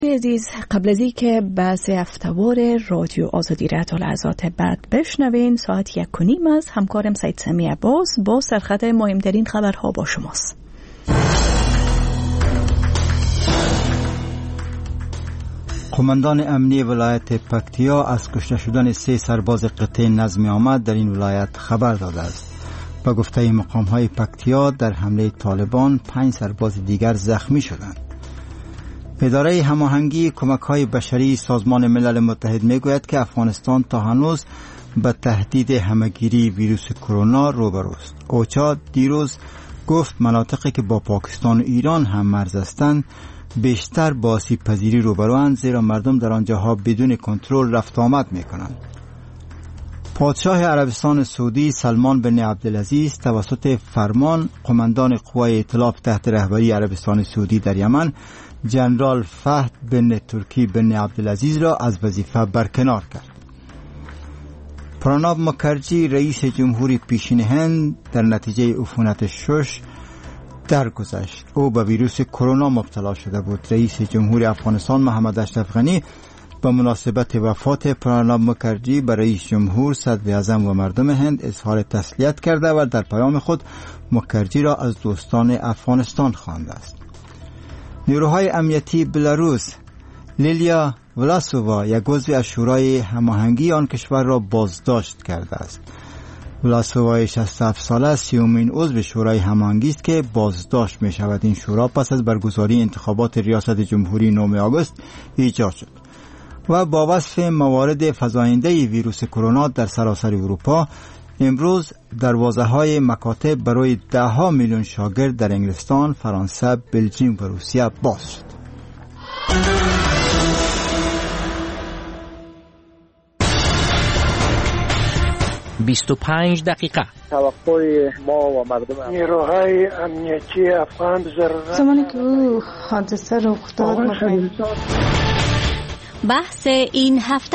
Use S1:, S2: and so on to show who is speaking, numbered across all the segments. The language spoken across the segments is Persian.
S1: عزیز، قبل از این که بحث هفته‌وار رادیو آزادی را تا لحظات بعد بشنوین، ساعت 1:30 است. همکارم سید سمی عباس با سرخط مهمترین خبرها با شماست.
S2: قماندان امنی ولایت پکتیا از کشته شدن 3 سرباز قطع نظم آمد در این ولایت خبر داده است. با گفته مقام‌های پکتیا در حمله طالبان 5 سرباز دیگر زخمی شدند. اداره هماهنگی کمک‌های بشری سازمان ملل متحد میگوید که افغانستان تا هنوز به تهدید همه‌گیری ویروس کرونا روبروست. اوچا دیروز گفت مناطقی که با پاکستان و ایران هم مرز هستند بیشتر با آسیب‌پذیری روبروند، زیرا مردم در آنجاها بدون کنترل رفت آمد می‌کنند. پادشاه عربستان سعودی سلمان بن عبدالعزیز توسط فرمان قماندان قوای ائتلاف تحت رهبری عربستان سعودی در یمن جنرال فهد بن ترکی بن عبدالعزیز را از وظیفه برکنار کرد. پراناب مکرجی رئیس جمهوری پیشین هند در نتیجه عفونت شش درگذشت. او به ویروس کرونا مبتلا شده بود. رئیس جمهوری افغانستان محمد اشرف غنی به مناسبت وفات پراناب مکرجی به رئیس جمهور، صدر اعظم و مردم هند اظهار تسلیت کرده و در پیام خود مکرجی را از دوستان افغانستان خوانده است. نیروهای امنیتی بلاروس لیلیا ولاسووا یک عضو از شورای هماهنگی آن کشور را بازداشت کرده است. ولاسووا 67 ساله است، 30مین عضو شورای هماهنگی است که بازداشت می شود. این شورا پس از برگزاری انتخابات ریاست جمهوری 9 آگوست ایجاد شد و با وصف موارد فزاینده ویروس کرونا در سراسر اروپا امروز دروازه‌های مکاتب برای 10 میلیون شاگرد در انگلستان، فرانسه، بلژیم و روسیه باز شد.
S3: 25 دقیقه
S4: توقع ما و مردم
S5: نیروهای امنیتی افغان ضرورت
S6: زمانی که او حادثه رخ داد
S7: بحث این هفته.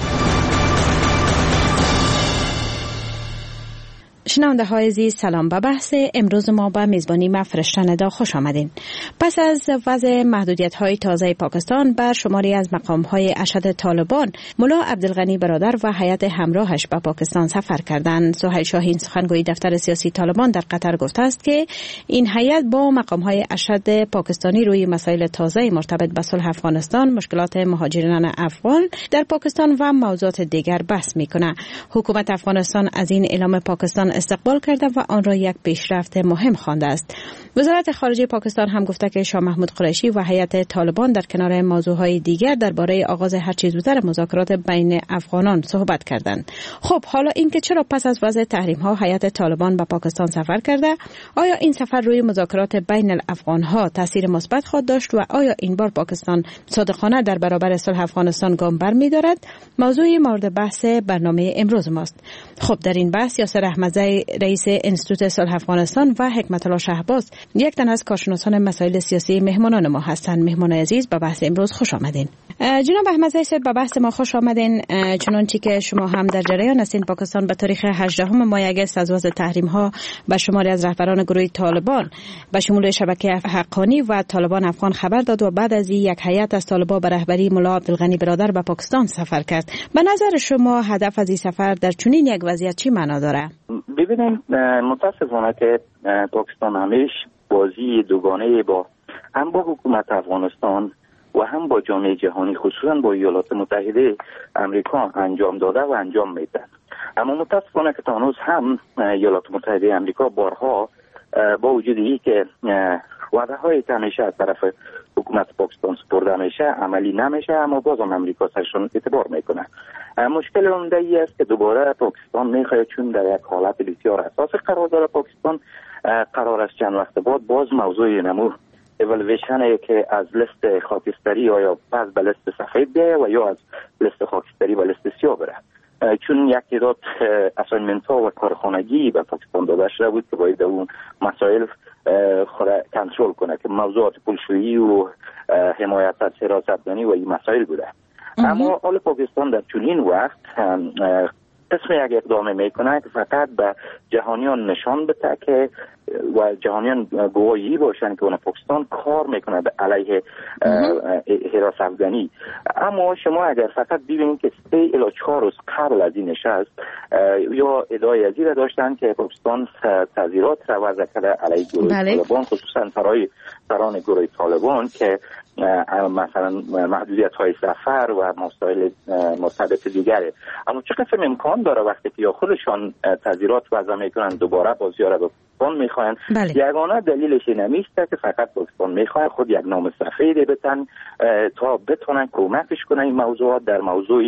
S1: شنونده های عزیز سلام. به بحث امروز ما به میزبانی من فرشته خوش آمدین. پس از وضع محدودیت های تازه پاکستان بر شماری از مقام های اشد طالبان، ملا عبدالغنی برادر و هیئت همراهش به پاکستان سفر کردند. سهیل شاهین سخنگوی دفتر سیاسی طالبان در قطر گفته است که این هیئت با مقام های اشد پاکستانی روی مسائل تازه مرتبط به صلح افغانستان، مشکلات مهاجران افغان در پاکستان و موضوعات دیگر بحث میکنه. حکومت افغانستان از این اعلام پاکستان استقبال کرده و آن را یک پیشرفت مهم خوانده است. وزارت خارجه پاکستان هم گفته که شاه محمود قریشی و هیئت طالبان در کنار موضوعهای دیگر درباره آغاز هر چه زودتر مذاکرات بین افغانان صحبت کردند. خب حالا اینکه چرا پس از وضع تحریم ها هیئت طالبان به پاکستان سفر کرده، آیا این سفر روی مذاکرات بین الافغان ها تاثیر مثبت خواهد داشت و آیا این بار پاکستان صادقانه در برابر صلح افغانستان گام برمی‌دارد؟ موضوع مورد بحث برنامه امروز ماست. خب در این بحث یاسر احمدزی رئیس انستیتوت صلح افغانستان و حکمت الله شهباز یک تن از کارشناسان مسائل سیاسی مهمانان ما هستند. مهمان عزیز به بحث امروز خوش آمدین. جناب احمدزی صاحب به بحث ما خوش آمدین. چنانچه که شما هم در جریان هستین، پاکستان به تاریخ 18 ماه اگست از وضع تحریم ها به شماری از رهبران گروه طالبان به شمول شبکه حقانی و طالبان افغان خبر داد و بعد از یک هیئت از طالبان به رهبری ملا عبدالغنی برادر به پاکستان سفر کرد. به نظر شما هدف از این سفر در چنین یک وضعیت چی معنا داره؟
S4: ببینیم، متاسفانه که پاکستان همیش بازی دوگانه با هم با حکومت افغانستان و هم با جامعه جهانی، خصوصا با ایالات متحده امریکا انجام داده و انجام میده. اما متاسفانه که تا هنوز هم ایالات متحده امریکا بارها با وجود این که وعده های که همیشه از طرف حکومت پاکستان سپرده میشه عملی نمیشه، اما بازم امریکا سرشون اعتبار میکنه. مشکل عمده ای است که دوباره پاکستان میخواهد، چون در یک حالت بسیار حساس قرار داره پاکستان، قرار است چند وقت بعد باز موضوع نمو اولویشن که از لیست خاکستری یا پس به لیست سفید بیایه و یا از لیست خاکستری به لیست سیاه بره، چون یک تعداد اساینمنت ها و کارخانگی به پاکستان داده شده بود که باید اون مسائل خود کنترل کنه که موضوعات پولشویی و حمایت از حراستگانی و این مسائل بوده. اما حال پاکستان در چنین وقت قسم یک اقدام میکنه که فقط به جهانیان نشان بده که و جهانیان گواهی باشن که پاکستان کار میکنه به علیه حراس افغانی. اما شما اگر فقط ببینید که 3 الی 4 روز قبل از این نشست یا ادعای از این داشتن که پاکستان تذیرات را وضع کرده علیه گروه طالبان، خصوصا سران گروه طالبان که مثلا محدودیت های سفر و مسائل مرتبط دیگره. اما چه قسم امکان داره وقتی که یا خودشان تذیرات وضع میکنن دوباره بازی را به پاکستان میخواین؟ یگانه دلیلش این نیست که فقط پاکستان میخواد خود یک نام سفید بتن تا بتونن کمکش کنن این موضوعات در موضوع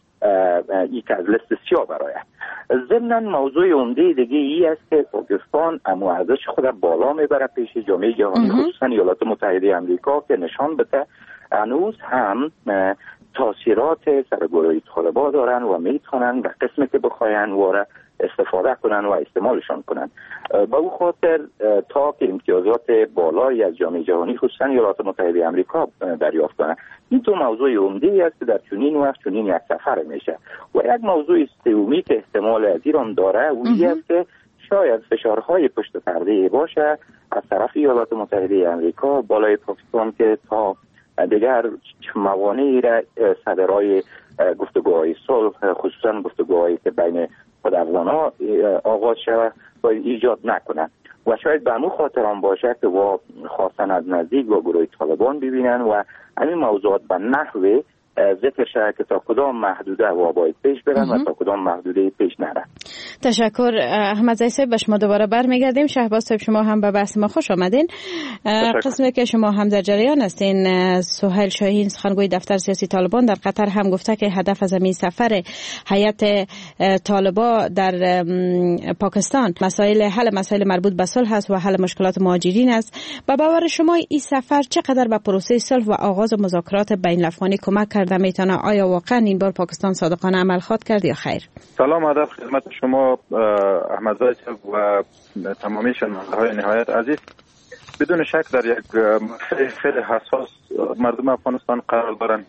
S4: یک از لیست سیاه برایه. ضمن موضوع عمده دیگه ای است که پاکستان ارزش خود بالا میبره پیش جامعه جهانی، خصوصا ایالات متحده آمریکا، که نشان بده هنوز هم تاثیرات سر گروه طالبان دارن و میتونن به قسمی که بخواین واره استفاده کنن و استعمالشان کنن. با او خاطر تا که امتیازات بالایی از جامعه جهانی خصوصا ایالات متحده آمریکا دریافت کنن. این تو موضوع عمده است که در چنین وقت چنین یک سفر میشه. و یک موضوع سومی که احتمال از ایران داره اونی است که شاید فشارهای پشت پرده باشه از طرف ایالات متحده آمریکا بالای پاکستان که تا دیگر موانعی را صدرای گفتگوهای صلح، خصوصا گفتگوهایی که بین خود افغان‌ها آغاز شود و ایجاد نکنند. و شاید به همون خاطر هم باشه که با خواستن از نزدیک با گروه طالبان ببینن و همین موضوعات به نحوه ذکر شد که تا کدام محدوده و باید پیش برن و تا کدام محدوده پیش نرن.
S1: تشکر احمد زئی صاحب. به شما دوباره برمیگردیم. شهباز صاحب شما هم به بحث ما خوش آمدین. قسمی که شما هم در جریان هستین، سهیل شاهین سخنگوی دفتر سیاسی طالبان در قطر هم گفته که هدف از این سفر هیئت طالبان در پاکستان حل مسائل مربوط به صلح است و حل مشکلات مهاجرین است. به باور شما این سفر چقدر به پروسه صلح و آغاز مذاکرات بین الافغانی کمک کرده میتونه؟ آیا واقعا این بار پاکستان صادقانه عمل خواهد کرد یا خیر؟
S3: سلام و ادب خدمت شما احمد زئی صاحب و تمامی شنونده‌های نهایت عزیز. بدون شک در یک خیلی حساس مردم افغانستان قرار دارن.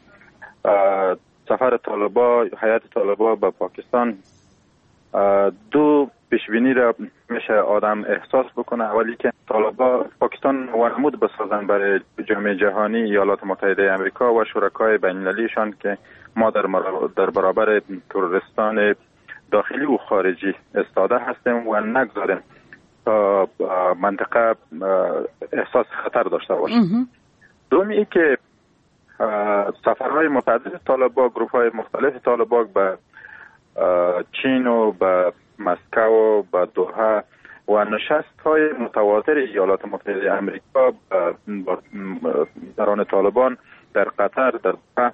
S3: سفر طالبان، هیئت طالبان به پاکستان دو پیشبینی را میشه آدم احساس بکنه. اولی که طالبان پاکستان وانمود بسازن برای جامعه جهانی، ایالات متحده آمریکا و شرکای بین‌المللیشان که ما در برابر تروریستان داخلی و خارجی استاده هستیم و نگذاریم تا منطقه احساس خطر داشته باشه. دومی ای که سفرهای متعدد طالبان، گروه‌های مختلف طالبان به چین و به مسکو و به دوحه و نشست‌های متواتر ایالات متحده آمریکا درون طالبان در قطر، در دوحه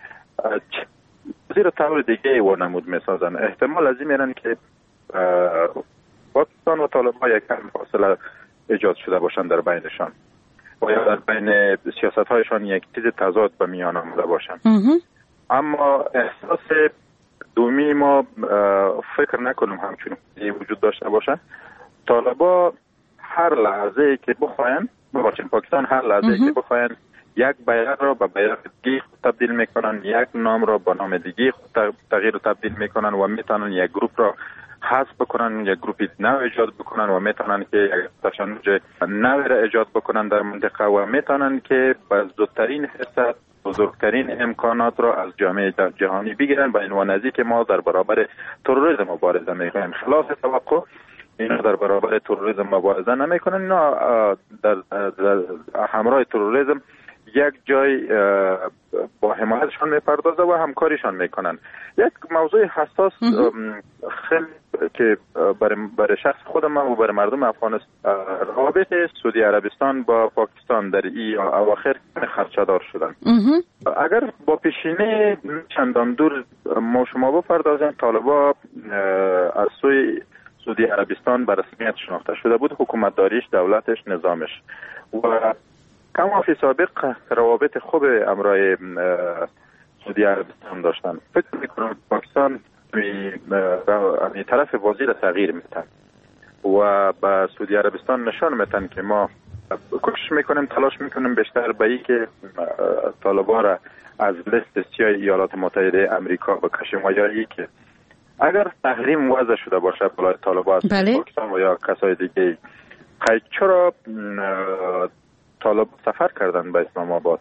S3: زیر طور دیگه وانمود می‌سازن. احتمال از این میرن که پاکستان و طالبان یک کم فاصله ایجاد شده باشند در بینشان و یا در بین سیاست‌هایشان یک چیز تضاد به میان آمده باشند. اما احساس دومی ما فکر نکنم همچون وجود داشته باشند. طالبان هر لحظه که بخواین، پاکستان هر لحظه که بخواین یک بیرق را به بیرق دیگه تبدیل میکنن، یک نام را به نام دیگه تغییر تبدیل میکنن و میتونن یک گروپ را حذف بکنن، یک گروپ نو ایجاد بکنن و میتونن که یک تشنج نو را ایجاد بکنن در منطقه و میتونن که به زودترین فرصت بزرگترین امکانات را از جامعه جهانی بگیرن به عنوان نزدیک ما در برابر تروریسم مبارزه میکنیم. خلاف توقع اینا در برابر تروریسم مبارزه نمیکنن، اینا در همراه تروریسم یک جای با حمایتشان میپردازه و همکاریشان میکنن. یک موضوع حساس خیلی که برای شخص خودم و برای مردم افغانستان، روابط سعودی عربستان با پاکستان در این اواخر خدشه‌دار شدن. اگر با پیشینه چندان دور ما شما بپردازیم، طالبان از سوی سعودی عربستان به رسمیت شناخته شده بود، حکومت داریش، دولتش، نظامش و کما فی سابق روابط خوب امرای سعودی عربستان داشتن. فکر میکنم پاکستان این طرف بازی را تغییر میتن و به سعودی عربستان نشان میتن که ما کوشش میکنیم، تلاش میکنیم بیشتر به این که طالبان را از لیست سیاه ایالات متحده آمریکا بکشیم و یا ای که اگر تحریم وضع شده باشه بالای طالبان پاکستان و یا کسای دیگه، چرا طالب سفر کردن به اسلام آباد؟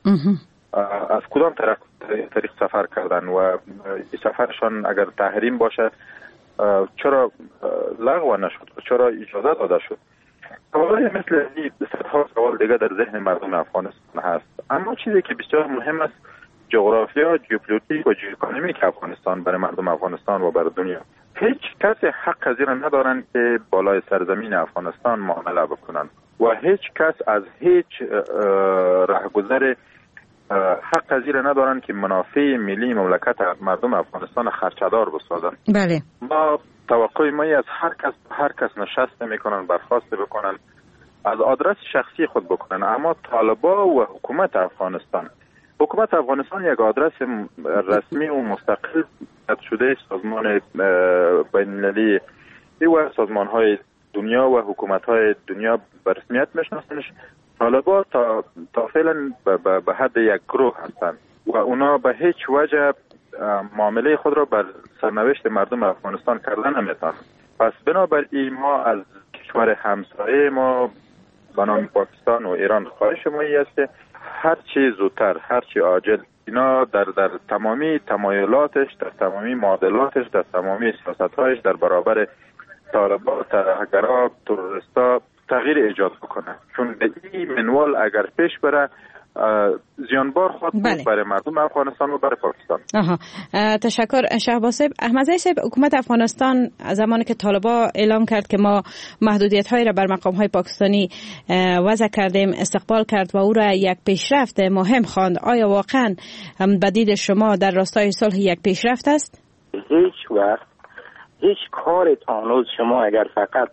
S3: از کدام طریق سفر کردن و این سفرشان اگر تحریم باشه چرا لغو نشد و چرا اجازه داده شد؟ سوالای مثل این صدها سوال دیگه در ذهن مردم افغانستان هست. اما چیزی که بسیار مهم است جغرافیا، ژئوپلیتیک و ژئواکونومیک افغانستان برای مردم افغانستان و برای دنیا. هیچ کسی حق از این ندارن که بالای سرزمین افغانستان معامله بکنن و هیچ کس از هیچ راهگذر حق از این ندارن که منافع ملی مملکت مردم افغانستان خرچدار بسازن.
S1: بله.
S3: ما توقع ما از هر کس نشست میکنن، برخواست بکنن، از آدرس شخصی خود بکنن، اما طالبا و حکومت افغانستان یک آدرس رسمی و مستقل شده سازمان بین‌المللی و سازمان‌های دنیا و حکومت‌های دنیا به رسمیت میشناسنش. طالبا تا فعلا به حد یک گروه هستند و اونا به هیچ وجه معامله خود را بر سرنوشت مردم افغانستان کردن نمیتونن. پس بنابراین ما از کشور همسایه ما به نام پاکستان و ایران خواهش ما است که هر چی زودتر، هر چی عاجل اینا در تمامی تمایلاتش، در تمامی معادلاتش، در تمامی سیاست‌هایش در برابر طالبان، ترهگرا، تروریستا تغییر ایجاد بکنه، چون به این منوال اگر پیش بره زیانبار خود بود برای مردم افغانستان و برای پاکستان.
S1: تشکر شهباز صاحب. احمدزی صاحب، حکومت افغانستان زمانی که طالبان اعلام کرد که ما محدودیت‌های را بر مقام‌های پاکستانی وضع کردیم استقبال کرد و او را یک پیشرفت مهم خواند. آیا واقعا به دید شما در راستای صلح یک پیشرفت است؟
S4: هیچ وقت هیچ کار تانوز شما اگر فقط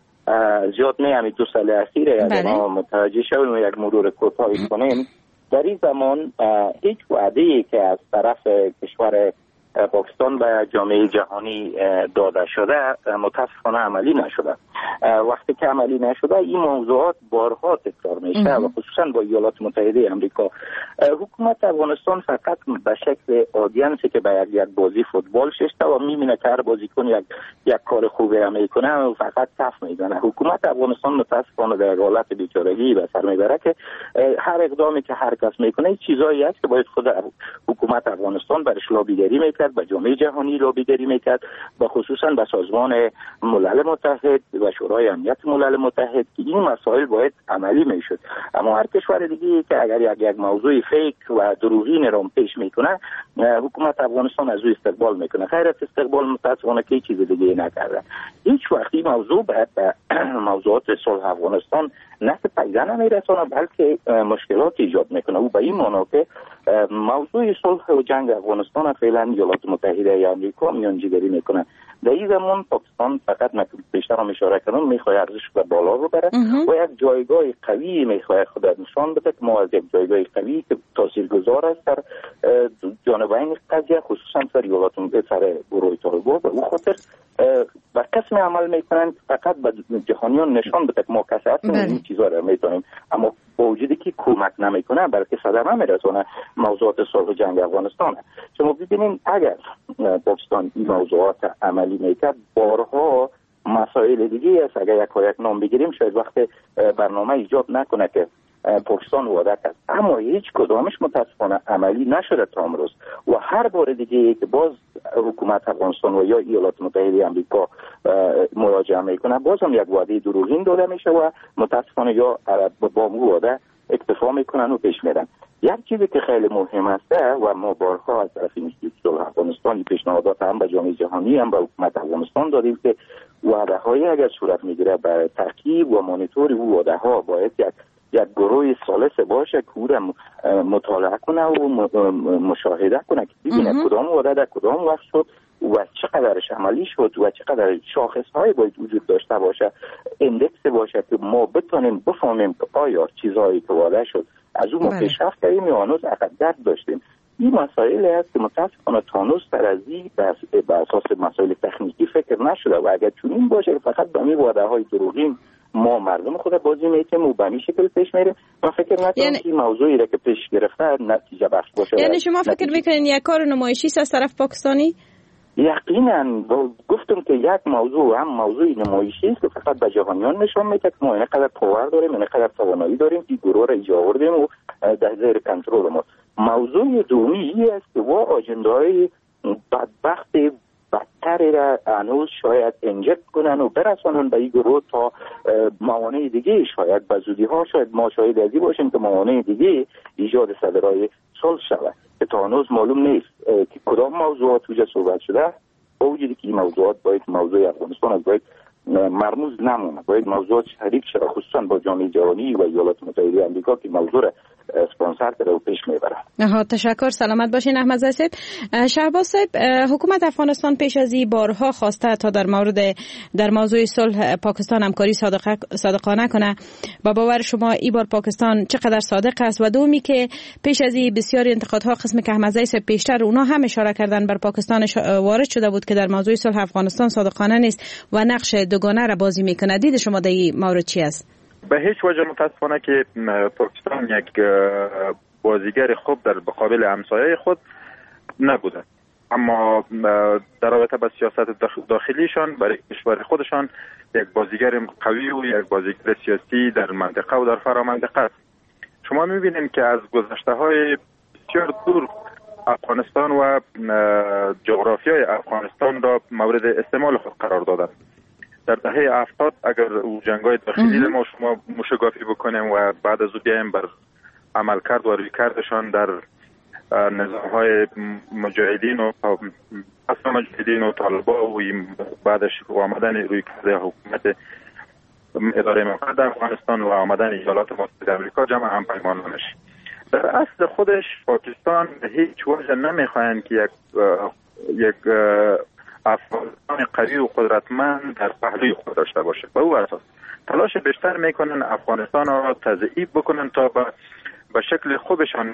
S4: زیاد همین 2 سال اخیره اگر ما متوجه شویم و یک مرور کوتاهی کنیم، در این زمان هیچ وعده‌ای که از طرف کشور پاکستان به جامعه جهانی داده شده متاسفانه عملی نشده. وقتی که عملی نشده این موضوعات بارها تکرار میشه و خصوصا با ایالات متحده آمریکا. حکومت افغانستان فقط به شکل آدینسی که به یک بازی فوتبال شسته و میبینه که هر بازیکن یک کار خوبی میکنه و فقط کف میزنه. حکومت افغانستان متاسفانه در حالت بیچارگی به سر میبره که هر اقدامی که هر کس میکنه چیزایی است که باید خود حکومت افغانستان برش لابیگری میکرد، به جامعه جهانی لابیگری میکرد و خصوصا به سازمان ملل متحد و شورای امنیت ملل متحد که این مسائل باید عملی میشد. اما هر کشور دیگه که اگر یک موضوع فیک و دروغین را پیش میکنه حکومت افغانستان از او استقبال میکنه. خیر از استقبال متاسفانه که چیز دیگه نکرده. هیچ وقت این موضوع به موضوعات صلح افغانستان نه که پیدا نمیرسونه بلکه مشکلات ایجاد میکنه. او به این معنی که موضوع صلح و جنگ افغانستان فعلا ایالات متحده آمریکا میانجیگری میکنه. در این زمان پاکستان فقط بیشتر هم اشاره کردم میخواد ارزش به بالا رو بره و یک جایگاه قوی میخواد خود نشان بده که ما از یک جایگاه قوی که تاثیرگذار است در جانبین قضیه خصوصا در ایالات متحده سر گروه طالبان به اون خاطر و قسم عمل میکنن فقط به جهانیان نشان بده که ما کسی هستیم این چیزا رو میتونیم، اما با وجودی که کمک نمیکنه بلکه صدمه میرسونه موضوعات صلح جنگ افغانستان. شما ببینید اگر پاکستان این موضوعات عملی میکرد بارها مسائل دیگه است. اگر یک نام بگیریم شاید وقت برنامه ایجاد نکنه که پاکستان وعده کرد اما هیچ کدامش متاسفانه عملی نشده تا امروز و هر بار دیگه که باز حکومت افغانستان و یا ایالات متحده آمریکا مراجعه میکنه باز هم یک وعده دروغین داده میشه و متاسفانه یا با اون وعده اکتفا میکنن و پیش میرن. یک چیزی که خیلی مهم است و ما بارها از طرف اینستیتوت صلح افغانستان پیشنهادات هم به جامعه جهانی هم به حکومت افغانستان دادیم که وعده هایی اگر صورت میگیره برای تعقیب و مانیتور او وعده ها باید یک گروه ثالث باشه که او را مطالعه کنه و مشاهده کنه که ببینه کدام وعده در کدام وقت شد و چقدرش عملی شد و چقدر شاخص‌های باید وجود داشته باشه، اندکس باشه که ما بتونیم بفهمیم که آیا چیزهایی که وعده شد از اون ما پیشرفت کردیم یا هنوز عقب داشتیم. این مسائل است که متاسفانه تانوس ترازی به اساس مسائل تکنیکی فکر نشده و اگر چنین باشه فقط به این وعده‌های دروغین ما مردم خود بازی میتیم و به این شکل پیش میریم. من فکر نکنم این موضوعی را که پیش گرفته نتیجه بخش باشه.
S1: یعنی شما فکر میکنین یک کار نمایشی است از طرف پاکستانی؟
S4: یقینا گفتم که یک موضوع هم موضوع نمایشی است که فقط به جهانیان نشان میده که ما اینقدر پاور داریم، اینقدر توانایی داریم که گروه را ایجاد کردیم و در زیر کنترل ما. موضوع دومی است که وا آجنده‌های بدبخت بدتری را هنوز شاید انجکت کنن و برسانن به این گروه تا موانع دیگه شاید به زودی ها شاید ما شاید ازی باشیم که موانع دیگه ایجاد صدرهای صلح شود که تا هنوز معلوم نیست که کدام موضوعات وجه صحبت شده. با وجودی که این موضوعات باید موضوع افغانستان از باید مرموز نمونه، باید موضوعات شریک شده خصوصا با جامعه جهانی و ایالات متحده آمریکا که موضوع را اسپانسر کرده و پیش میبره.
S1: تشکر، سلامت باشین احمد صاحب. شهباز صاحب، حکومت افغانستان پیش از این بارها خواسته تا در موضوع صلح پاکستان همکاری صادقانه کنه. با باور شما این بار پاکستان چقدر صادق است؟ و دومی که پیش از این بسیاری انتقادها قسم که احمد صاحب پیشتر اونا هم اشاره کردن بر پاکستان وارد شده بود که در موضوع صلح افغانستان صادقانه نیست و نقش دوگانه را بازی میکنه. دید شما در این مورد چی است؟
S3: به هیچ وجه متاسفانه که پاکستان یک بازیگر خوب در مقابل همسایه خود نبوده، اما در رابطه با سیاست داخلیشان برای کشور خودشان یک بازیگر قوی و یک بازیگر سیاسی در منطقه و در فرامنطقه است. شما می‌بینید که از گذشته‌های بسیار دور افغانستان و جغرافیای افغانستان را مورد استعمال خود قرار دادند. در دهه 70 اگر جنگ‌های داخلی ما شما موشگافی بکنیم و بعد از او بیایم بر عملکرد و رویکردشان در نظام‌های مجاهدین و مجاهدین و طالبان و بعدش آمدن رویکرد حکومت اداره موقت افغانستان و آمدن ایالات متحده آمریکا جمع هم پیمانانش، در اصل خودش پاکستان به هیچ وجه نمیخواهند که یک افغانستان قوی و قدرتمند در پهلوی خود داشته باشه. به او اساس تلاش بیشتر میکنن افغانستان را تضعیف بکنن تا به شکل خوبشان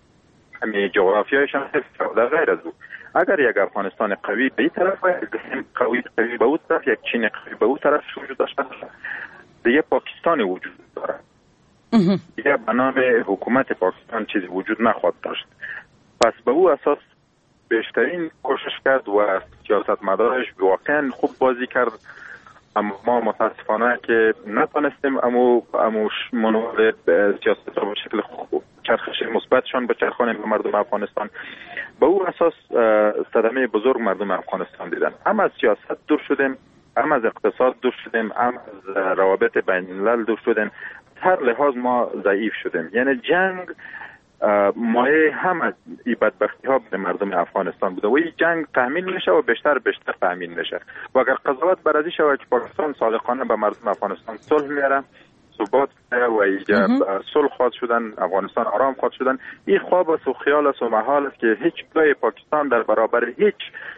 S3: همین جغرافیایشان حفظ در غیر از او. اگر یک افغانستان قوی به این طرف و یک قوی به اون طرف، یک چین قوی به اون طرف وجود داشته باشه، دیگه پاکستان وجود داره، دیگه به نام حکومت پاکستان چیزی وجود نخواهد داشت. پس به او اساس بیشترین کوشش کرد و سیاستمدارش واقعا خوب بازی کرد، اما ما متاسفانه که نتونستیم اموش منوال سیاست را به شکل خوب چرخش مثبتشان به چرخانه به مردم افغانستان. به او اساس صدمه بزرگ مردم افغانستان دیدن. هم از سیاست دور شدیم، هم از اقتصاد دور شدیم، هم از روابط بین الملل دور شدیم. هر لحاظ ما ضعیف شدیم. یعنی جنگ مایه هم از این بدبختی ها به مردم افغانستان بوده و این جنگ تحمیل میشه و بیشتر تحمیل میشه و اگر قضاوت بر ازی شود که پاکستان صادقانه به مردم افغانستان صلح میاره، ثبات و ایجاد صلح خواهد شدن، افغانستان آرام خواهد شدن، این خواب است و خیال است و محال است که هیچ جای پاکستان در برابر هیچ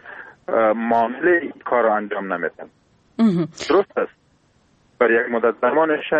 S3: معامله این کار را انجام نمیدن. درست است برای یک مدت زمانش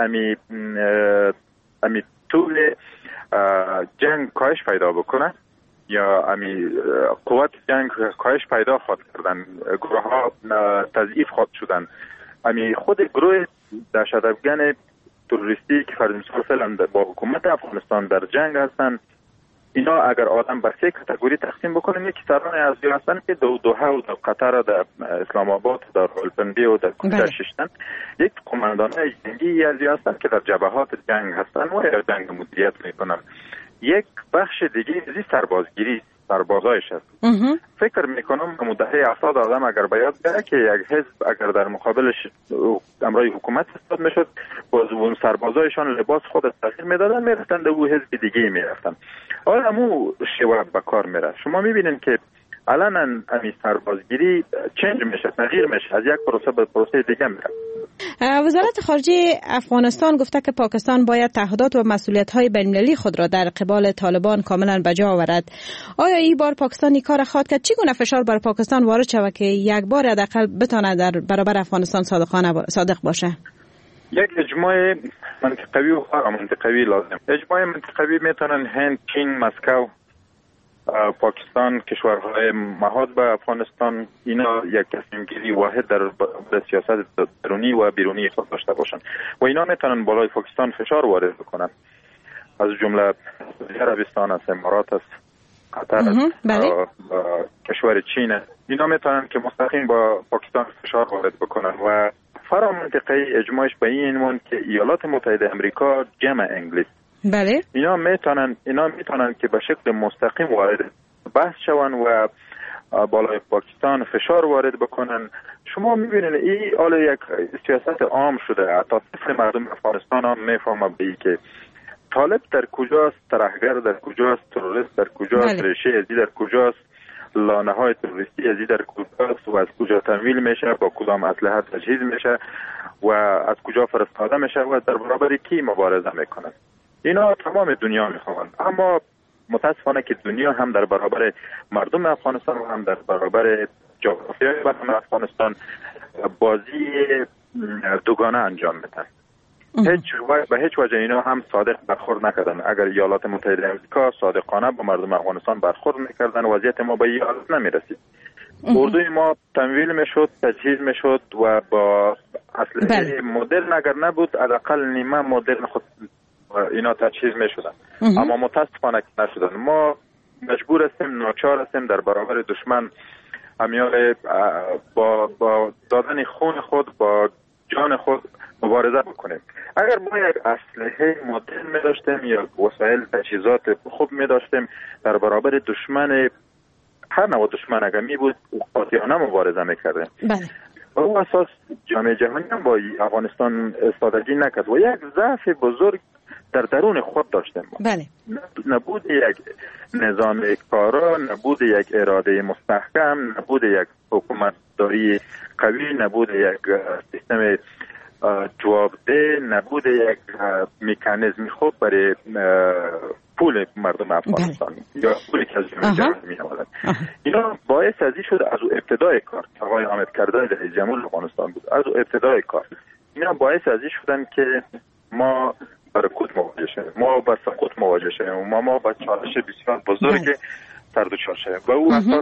S3: امی طول جنگ کاهش پیدا بکنه یا قوت جنگ کاهش پیدا خواهد کردن، گروه ها تضعیف خواهد شدن. خود گروه دهشت‌افکن تروریستی که فرض مثال فعلا با حکومت افغانستان در جنگ هستن، اینا اگر آدم به سه کاتگوری تقسیم بکنیم، یکی سران ارضی هستن که در دوحه و در قطر و در اسلام آباد و در راولپنڈی و در کوچه ششتن، یک قماندانای جنگی ارضی هستن که در جبهات جنگ هستن و جنگ مدیریت میکنن. یک بخش دیگه از سربازگیری سربازایش هست. فکر میکنم که دهه 70 آدم اگر به یاد بیاره که یک حزب اگر در مقابلش امرای حکومت استاد میشد، باز اون سربازایشان لباس خود تغییر میدادن، میرفتن در اون حزب دیگه میرفتن. حالا همون شیوه به کار میره. شما میبینید که الان همین سربازگیری چنج میشه، تغییر میشه، از یک پروسه به پروسه دیگه میره.
S1: وزارت خارجه افغانستان گفته که پاکستان باید تعهدات و مسئولیت‌های بین‌المللی خود را در قبال طالبان کاملا بجا آورد. آیا این بار پاکستان این کار خواهد کرد؟ چگونه فشار بر پاکستان وارد شود که یک بار حداقل بتونه در برابر افغانستان صادق باشه؟
S3: یک اجماع منطقوی و منطقوی لازم. اجماع منطقوی میتونن هند، چین، مسکو، پاکستان، کشورهای محاط به افغانستان، اینا یک تصمیم گیری واحد در سیاست درونی و بیرونی خود داشته باشند و اینا میتونن بالای پاکستان فشار وارد بکنن، از جمله عربستان است، امارات است، قطر است، کشور چین است. اینا میتونن که مستقیم با پاکستان فشار وارد بکنن و فرا منطقه اجماعش به این مون که ایالات متحده امریکا جمع انگلیس.
S1: بله.
S3: اینا میتونن که به شکل مستقیم وارد بحث شون و بالای پاکستان فشار وارد بکنن. شما میبینید این حالا یک سیاست عام شده، تا طفل مردم افغانستان هم میفهمه به که طالب در کجاست، ترهگر در کجاست، تروریست در کجاست، ریشه ازی در کجاست، لانه های تروریستی ازی در کجاست و از کجا تمویل میشه، با کدام اسلحه تجهیز میشه و از کجا فرستاده میشه و در برابر کی مبارزه میکنن. اینا تمام دنیا میخوان، اما متاسفانه که دنیا هم در برابر مردم افغانستان و هم در برابر جغرافیای مردم افغانستان بازی دوگانه انجام میدن. به هیچ وجه اینا هم صادق برخورد نکردن. اگر ایالات متحده امریکا صادقانه با مردم افغانستان برخورد میکردن وضعیت ما به این حالت نمیرسید. اردوی ما تمویل میشد، تجهیز میشد و با اسلحه مدرن اگر نبود حداقل نیمه مدرن خود اینا تجهیز میشدن، اما متاسفانه نشدن. ما مجبور هستیم، ناچار هستیم در برابر دشمن امیال با دادن خون خود، با جان خود مبارزه بکنیم. اگر ما یک اسلحه مدرن می داشتیم یا وسایل تجهیزات خوب می داشتیم در برابر دشمن، هر نوع دشمن اگر می بود قاطعانه مبارزه می کردیم.
S1: بله.
S3: و او اساس جامعه جهانی هم با افغانستان استادگی نکرد و یک ضعف بزرگ در درون خود داشتیم.
S1: بله.
S3: نبود یک نظام کارا، نبود یک اراده مستحکم، نبود یک حکومتداری قوی، نبود یک سیستم جوابده، نبود یک مکانیزم خوب برای پول مردم افغانستان یا پولی که از جامعه جهانی می آمدن. اینا باعث ازی شد از ابتدای کار، آقای حامد کردای رئیس جمهور افغانستان بود، از ابتدای کار اینا باعث ازی شدن که ما برکوت مواجه شدیم، ما با سقوط مواجه شدیم و ما با چالش بسیار بزرگ سر دچار شدیم. و او اساس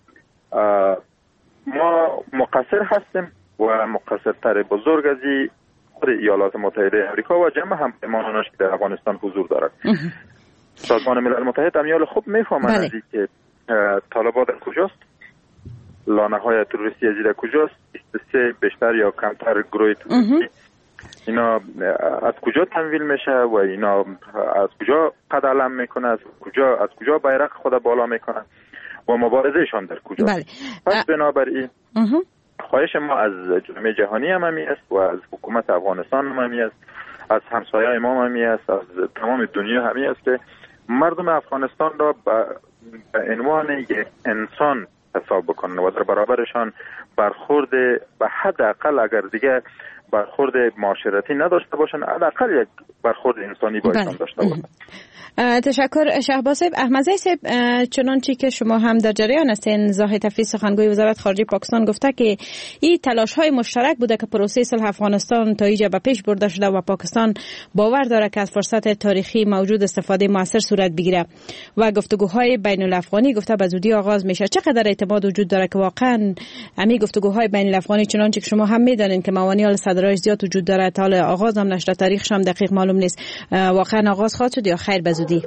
S3: ما مقصر هستیم و مقصرتر بزرگ از خود ایالات متحده امریکا و جمع هم پیمانانش که در افغانستان حضور دارد. سازمان ملل متحد امیال خوب میفهمند از که طالبان در کجاست، لانه های تروریستی از در کجاست، 23 بیشتر یا کمتر گروه تروریستی اینا از کجا تمویل میشه و اینا از کجا قد علم میکنه، از کجا بیرق خود بالا میکنه و مبارزهشان در کجا. پس بنابراین خواهش ما از جامعه جهانی هم همی است و از حکومت افغانستان هم همی است، از همسایه‌های ما همی است، از تمام دنیا همی است که مردم افغانستان را به عنوان یک انسان حساب بکنن و در برابرشان برخورد به حداقل اگر دیگه برخورد معاشرتی نداشته باشن، حداقل یک برخورد انسانی با ایشان داشته باشن.
S1: تشکر شهباز صاحب. احمدزی صاحب، چنانچه که شما هم در جریان هستین، زاهد حفیظ سخنگوی وزارت خارجه پاکستان گفته که این تلاش‌های مشترک بوده که پروسه صلح افغانستان تا اینجا به پیش برده شده و پاکستان باور داره که از فرصت تاریخی موجود استفاده موثر صورت بگیره و گفتگوهای بین الافغانی گفته به زودی آغاز میشه. چقدر اعتماد وجود داره که واقعا همین گفتگوهای بین الافغانی، چنانچه که شما هم میدونین که موانع صدرش زیاد وجود داره، تا آغاز هم نشده، تاریخش هم دقیق معلوم نیست، واقعا آغاز خواهد شد یا خیر به زودی؟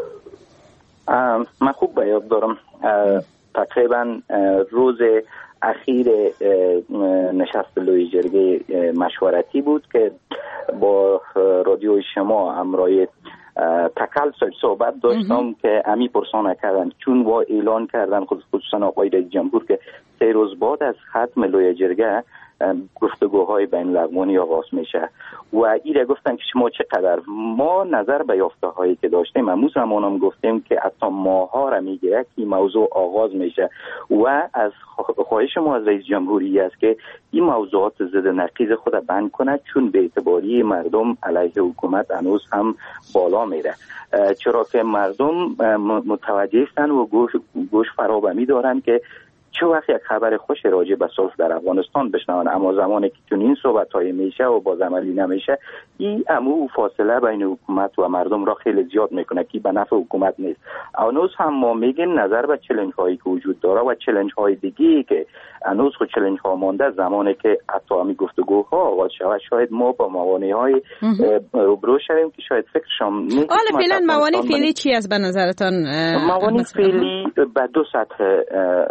S4: من خوب به یاد دارم تقریبا روز اخیر نشست لوی جرگه مشورتی بود که با رادیو شما همراه تکل صحبت داشتم که امی پرسانه کردن چون با اعلان کردن خصوصا آقای رئیس جمهور که 3 روز بعد از ختم لوی جرگه گفتگوهای بین الافغانی آغاز میشه و ایره گفتن که شما چقدر ما نظر به یافته هایی که داشتیم همون زمان هم گفتیم که حتی ماها را میگیره که موضوع آغاز میشه و از خواهش ما از رئیس جمهوری است که این موضوعات ضد نقیض خود بند کنه چون به اعتباری مردم علیه حکومت هنوز هم بالا میره، چرا که مردم متوجه هستن و گوش فرابمی دارن که چه وقت یک خبر خوش راجع به صلح در افغانستان بشنون، اما زمانی که چون این صحبت‌های میشه و باز عملی نمیشه، این امو فاصله بین حکومت و مردم را خیلی زیاد میکنه که به نفع حکومت نیست. هنوز هم ما میگیم نظر به چالش‌هایی که وجود داره و چالش‌های دیگه‌ای که هنوز خود چالش‌ها مانده، زمانی که حتی همین گفتگوها آغاز شود شاید ما با موانع‌های روبرو شویم که شاید فکرشم نیست.
S1: حالا فعلا موانع فعلی چی است به نظرتان؟
S4: موانع فعلی به 2 سطح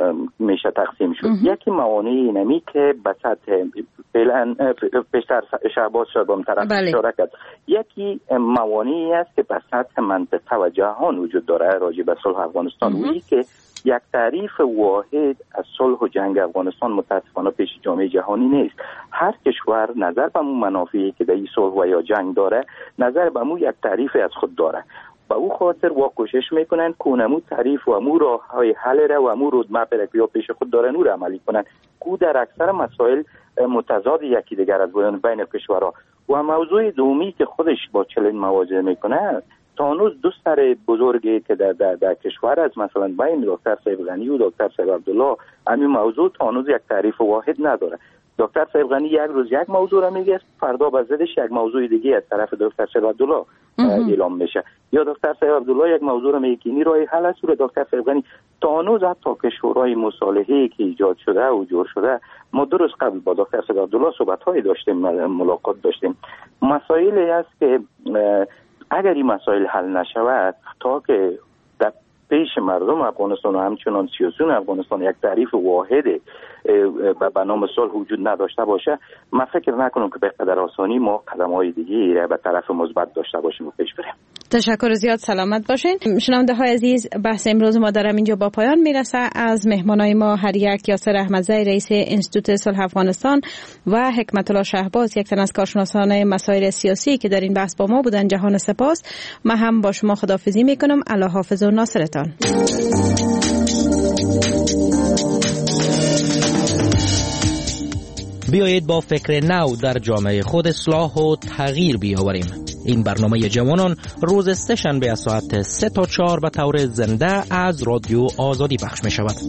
S4: میشه تقسیم شد. یکی موانع نمی که به سطح فعلا بیشتر شهباز شد با طرف اشاره کرد. یکی موانعی است که به سطح منطقه و جهان وجود داره راجع به صلح افغانستان وی که یک تعریف واحد از صلح و جنگ افغانستان متاسفانه پیش جامعه جهانی نیست. هر کشور نظر به اون منافعی که در این صلح و یا جنگ داره نظر به اون یک تعریف از خود داره. با او خاطر کوشش میکنن که اونمو تعریف و امو راه های حل را و امو رودمپ را که پیش خود دارن او را عملی کنن که در اکثر مسائل متضاد یکی دیگر از بین کشورها. و موضوع دومی که خودش با چلین مواجه میکنه تا هنوز دو سر بزرگی که در کشور از مثلا بین دکتر صاحب غنی و دکتر صاحب عبدالله همین موضوع تا هنوز یک تعریف واحد نداره. دکتر صاحب غنی یک روز یک موضوع را میگه، فردا به ضدش یک موضوع دیگه از طرف دکتر صاحب عبدالله اعلام میشه، یا دکتر صاحب عبدالله یک موضوع را میگه که این راه حل است و دکتر صاحب غنی تا هنوز حتی کشورهای مصالحه‌ای که ایجاد شده و جور شده ما درست قبل با دکتر صاحب عبدالله صحبت‌های داشتیم، ملاقات داشتیم. مسائلی است که اگر این مسائل حل نشود تا که در پیش مردم افغانستان و همچنان سیاسیون افغانستان یک تعریف واحد به نام صلح وجود نداشته باشه، من فکر نکنم که به قدر آسانی ما قدم‌های دیگه به طرف مثبت داشته باشیم و پیش بریم.
S1: تشکر زیاد، سلامت باشین. شنونده های عزیز، بحث امروز ما در اینجا با پایان میرسه. از مهمانای ما هر یک یاسر احمدزی رئیس انستیتوت صلح افغانستان و حکمت الله شهباز یک تن از کارشناسان مسائل سیاسی که در این بحث با ما بودن جهان سپاس. من هم با شما خداحافظی میکنم. الله حافظ و ناصرتان.
S8: بیایید با فکر نو در جامعه خود اصلاح و تغییر بیاوریم. این برنامه جوانان روز سه‌شنبه از ساعت 3 تا 4 به طور زنده از رادیو آزادی پخش می شود.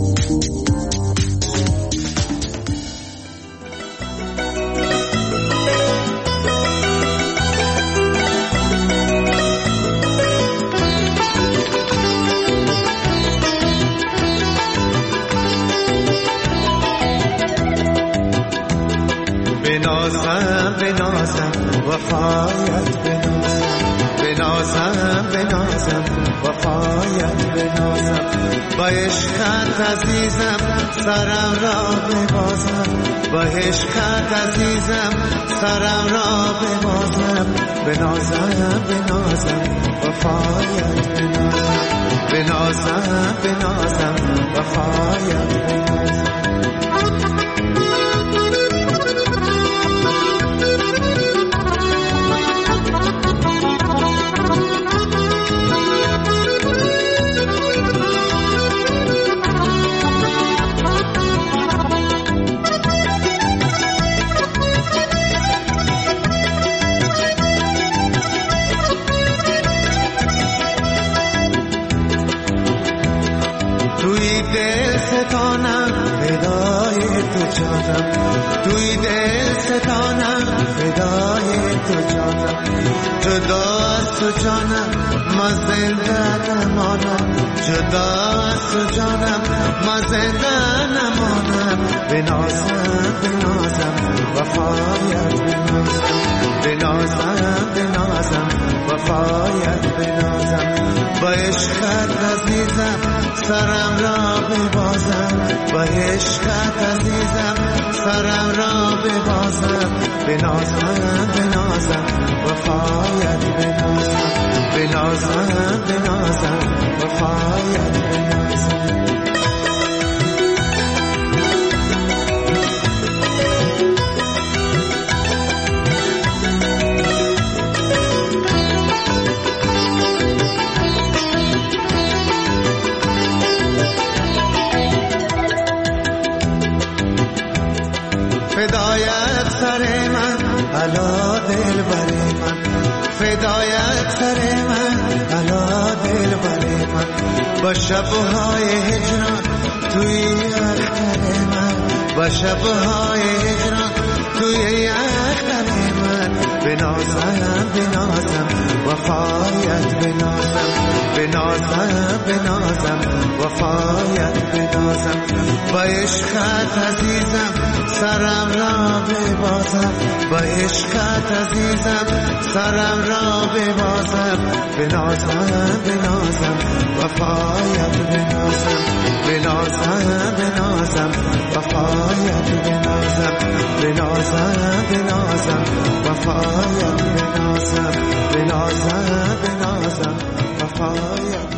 S9: بنازم وفایت بنازم وفایت بنازم با عشقت عزیزم سرم را ببازم با عشقت عزیزم سرم را ببازم بنازم وفایت بنازم وفایت بنازم. توی دل ستانم فدای تو جانم، جدا از تو جانم ما زنده نمانم، جدا از تو جانم ما زنده نمانم. بنازم وفایت بنازم وفایت بنازم با عشقت عزیزم سرم را ببازم با عشقت عزیزم سرم را ببازم بنازم وفایت بنازم وفایت بنازم. فدایت سر من علا دل بر من، فدایت سر من علا دل بر من با شبهای هجران توی اختر من، با شبهای هجران توی اختر من. بنازم وفایت بنازم وفایت بنازم با عشقت عزیزم سرم را ببازم با عشقت عزیزم سرم را ببازم بنازم وفایت بنازم وفایت بنازم بنازم بنازم وفایت